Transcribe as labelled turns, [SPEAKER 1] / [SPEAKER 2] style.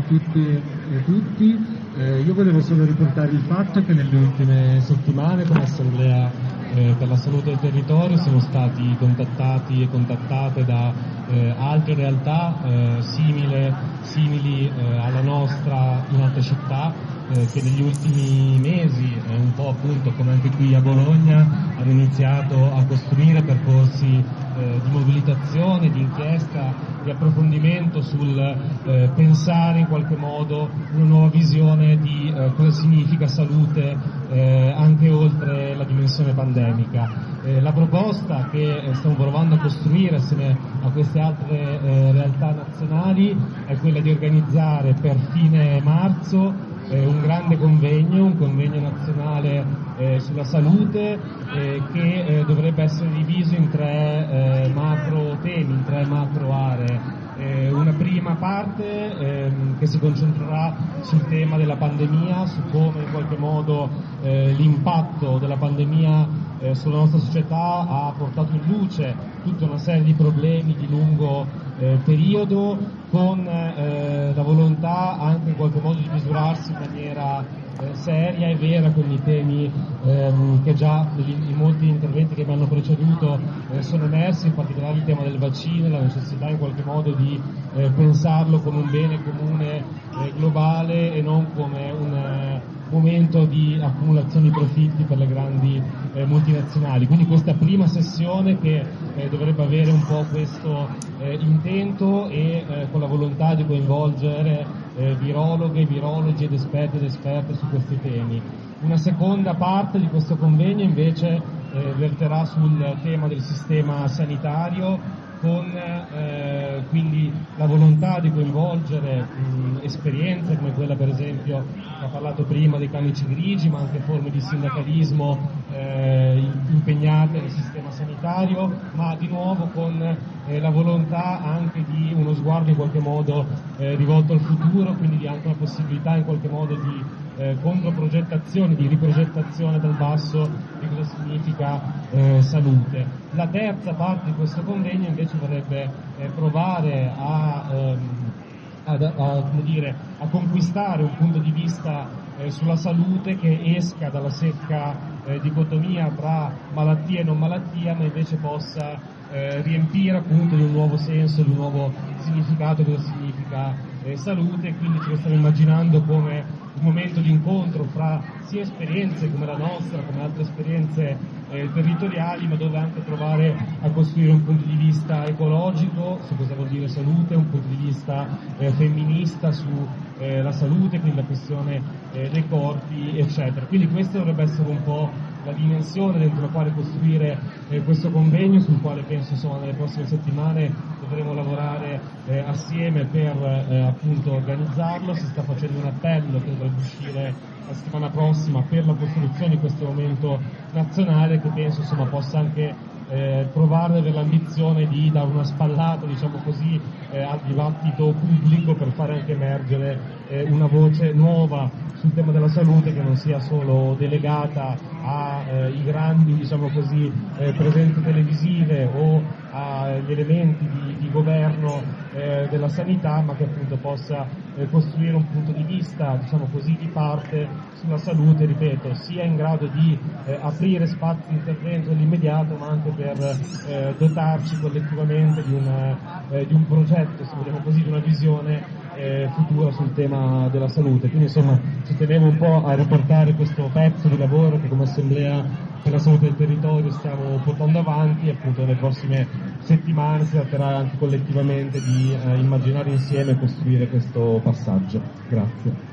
[SPEAKER 1] tutte e tutti. Io volevo solo riportare il fatto che nelle ultime settimane come Assemblea per la Salute del Territorio siamo stati contattati e contattate da altre realtà simili alla nostra in altre città che negli ultimi mesi, un po' appunto come anche qui a Bologna, hanno iniziato a costruire percorsi di mobilitazione, di inchiesta, di approfondimento sul pensare in qualche modo una nuova visione di cosa significa salute anche oltre la dimensione pandemica. La proposta che stiamo provando a costruire assieme a queste altre realtà nazionali è quella di organizzare per fine marzo un grande convegno, un convegno nazionale sulla salute che dovrebbe essere diviso in tre macro temi, in tre macro aree. Una prima parte che si concentrerà sul tema della pandemia, su come in qualche modo l'impatto della pandemia sulla nostra società ha portato in luce tutta una serie di problemi di lungo periodo, con la volontà anche in qualche modo di misurarsi in maniera seria e vera con i temi che già in molti interventi che mi hanno preceduto sono emersi, in particolare il tema del vaccino, la necessità in qualche modo di pensarlo come un bene comune globale e non come un momento di accumulazione di profitti per le grandi multinazionali. Quindi questa prima sessione che dovrebbe avere un po' questo intento e con la volontà di coinvolgere virologhe, virologi ed esperte su questi temi. Una seconda parte di questo convegno invece verterà sul tema del sistema sanitario, con quindi la volontà di coinvolgere esperienze come quella per esempio che ha parlato prima dei camici grigi, ma anche forme di sindacalismo impegnate nel sistema sanitario, ma di nuovo con la volontà anche di uno sguardo in qualche modo rivolto al futuro, quindi di anche una possibilità in qualche modo di controprogettazione, di riprogettazione dal basso di cosa significa salute. La terza parte di questo convegno invece vorrebbe provare a conquistare un punto di vista sulla salute che esca dalla secca dicotomia tra malattia e non malattia, ma invece possa riempire appunto di un nuovo senso, di un nuovo significato cosa significa salute. Quindi ce lo stiamo immaginando come un momento di incontro fra sia esperienze come la nostra, come altre esperienze territoriali, ma dove anche provare a costruire un punto di vista ecologico su cosa vuol dire salute, un punto di vista femminista su la salute, quindi la questione dei corpi, eccetera. Quindi questa dovrebbe essere un po' la dimensione dentro la quale costruire questo convegno, sul quale penso insomma nelle prossime settimane dovremo lavorare assieme per appunto organizzarlo. Si sta facendo un appello che dovrebbe uscire la settimana prossima per la costruzione di questo momento nazionale, che penso insomma possa anche provare ad avere l'ambizione di dare una spallata, diciamo così, al dibattito pubblico per fare anche emergere una voce nuova sul tema della salute, che non sia solo delegata ai grandi, diciamo così, presenze televisive o agli elementi di governo della sanità, ma che appunto possa costruire un punto di vista, diciamo così, di parte sulla salute, ripeto, sia in grado di aprire spazi di intervento nell'immediato, ma anche per dotarci collettivamente di un progetto, se vogliamo così, di una visione futura sul tema della salute. Quindi insomma ci tenevo un po' a riportare questo pezzo di lavoro che come Assemblea per la Salute del Territorio stiamo portando avanti, e appunto nelle prossime settimane si tratterà anche collettivamente di immaginare insieme e costruire questo passaggio. Grazie.